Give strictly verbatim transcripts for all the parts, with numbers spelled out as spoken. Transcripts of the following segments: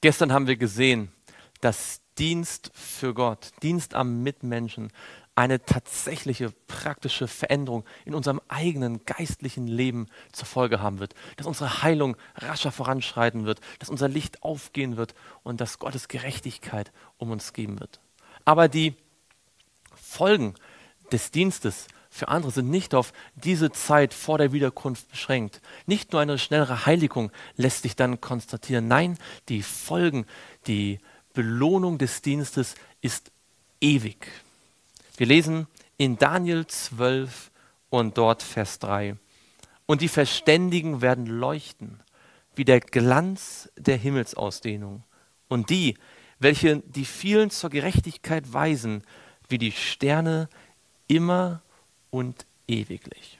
Gestern haben wir gesehen, dass Dienst für Gott, Dienst am Mitmenschen, eine tatsächliche praktische Veränderung in unserem eigenen geistlichen Leben zur Folge haben wird. Dass unsere Heilung rascher voranschreiten wird, dass unser Licht aufgehen wird und dass Gottes Gerechtigkeit um uns geben wird. Aber die Folgen des Dienstes für andere sind nicht auf diese Zeit vor der Wiederkunft beschränkt. Nicht nur eine schnellere Heiligung lässt sich dann konstatieren. Nein, die Folgen, die Belohnung des Dienstes ist ewig. Wir lesen in Daniel zwölf und dort Vers drei. Und die Verständigen werden leuchten, wie der Glanz der Himmelsausdehnung. Und die, welche die vielen zur Gerechtigkeit weisen, wie die Sterne immer und ewiglich.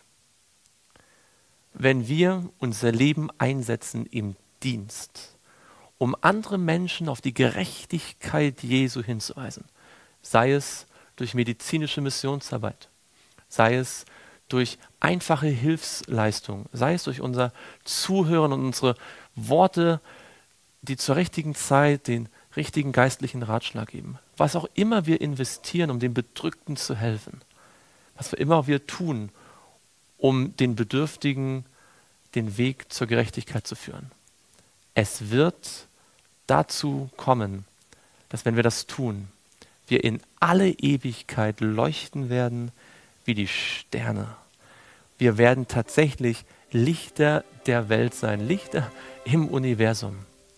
Wenn wir unser Leben einsetzen im Dienst, um andere Menschen auf die Gerechtigkeit Jesu hinzuweisen, sei es durch medizinische Missionsarbeit, sei es durch einfache Hilfsleistung, sei es durch unser Zuhören und unsere Worte, die zur richtigen Zeit den richtigen geistlichen Ratschlag geben. Was auch immer wir investieren, um den Bedrückten zu helfen, was wir immer wir tun, um den Bedürftigen den Weg zur Gerechtigkeit zu führen. Es wird dazu kommen, dass wenn wir das tun, wir in alle Ewigkeit leuchten werden wie die Sterne. Wir werden tatsächlich Lichter der Welt sein, Lichter im Universum.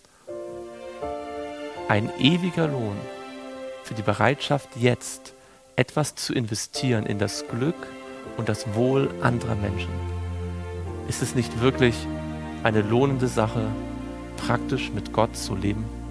Ein ewiger Lohn für die Bereitschaft, jetzt etwas zu investieren in das Glück und das Wohl anderer Menschen. Ist es nicht wirklich eine lohnende Sache, praktisch mit Gott zu leben?